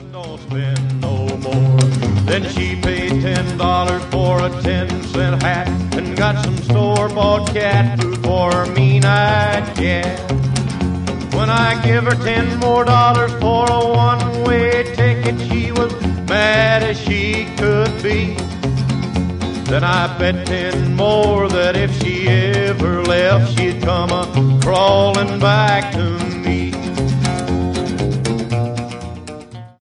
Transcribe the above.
Don't spend no more. Then she paid $10 for a 10-cent hat and got some store-bought cat food for her mean-eyed cat. When I give her $10 more for a one-way ticket, she was mad as she could be. Then I bet 10 more that if she ever left, she'd come a crawling back to me.